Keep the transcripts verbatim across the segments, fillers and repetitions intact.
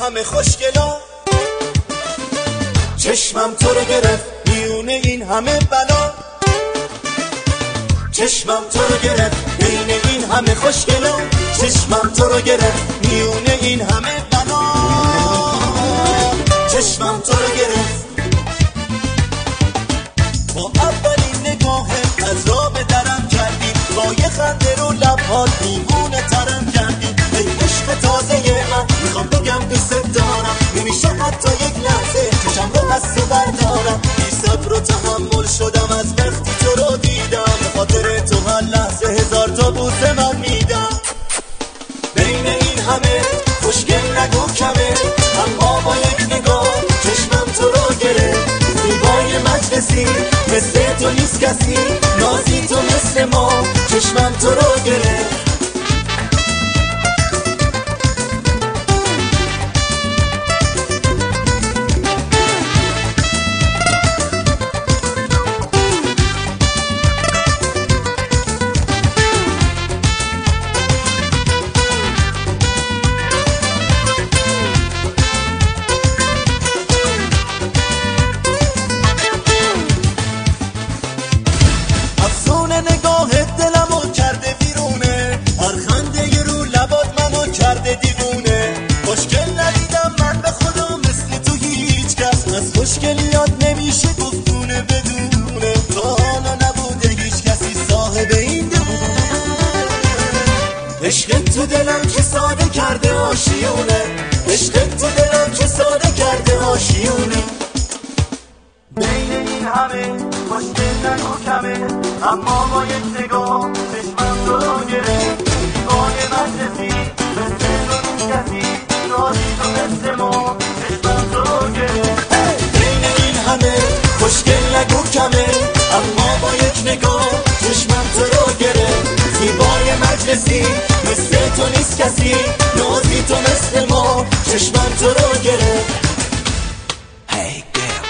همه خوشگلا، چشمم تو رو گرفت میونه این همه بلا، چشمم تو رو گرفت بین این همه خوشگلا، چشمم تو رو گرفت میونه این همه بلا، چشمم تو رو گرفت. با اولین نگاهت از را به درم کردی، با یه خنده رو لبهات دیوونه ترم کردی. ای عشق تازه من میخوام بگم دوست دارم، نمیشه حتی یک لحظه چشم رو از تو بردارم. بی صبر و تحمل شدم از وقتی تو رو دیدم، به خاطر تو هر لحظه هزار تا بوسه من میدم. بین این همه خوشگل نگو کمه، اما با یک نگاه چشمم تو رو گرفت. زیبای مجلسی مثل تو نیست کسی، نازی تو مثل ما چشمم تو رو گرفت. نگاهت دلمو کرده بیرونه، هر خنده ی رو لبات منو کرده دیوونه. خوشگل ندیدم من به خدا مثل تو هیچ کس، از خوشگلیات نمیشه گفتونه بدونه. تا حالا نبوده هیچ کسی صاحب این دونه. عشق تو دلم که ساده کرده آشیونه، عشق تو دلم که ساده کرده آشیونه. بین این همه خوشگل نگو کمه، اما با یک نگاه چشمم تو رو گرفت. زیبای مجلسی مثل تو نیست کسی، نازی تو مثل ما چشمم تو رو گرفت. بین این همه خوشگل نگو کمه، اما با یک نگاه چشمم تو رو گرفت. زیبای مجلسی مثل تو نیست کسی، نازی تو مثل ما چشمم تو رو گرفت. Hey girl.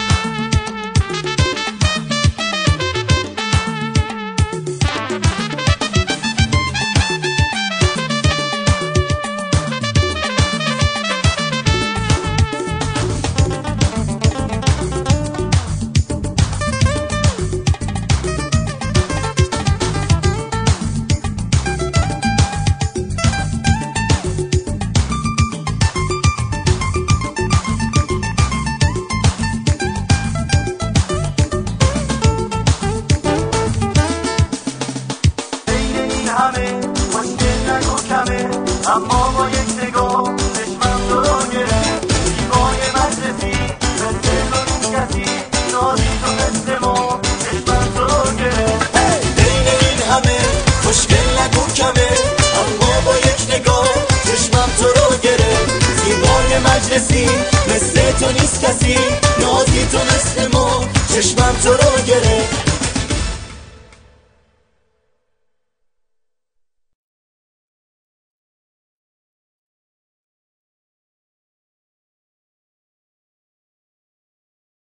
همه خوشگل نگو کمه، اما با یک نگاه چشمم تو رو گرفت. زیبای مجلسی مثل تو نیست کسی، نازی تو مثل ما چشمم تو رو گرفت. بین این همه خوشگل نگو کمه، اما با یک نگاه چشمم تو رو گرفت. زیبای مجلسی مثل تو نیست کسی، نازی تو مثل ما چشمم تو رو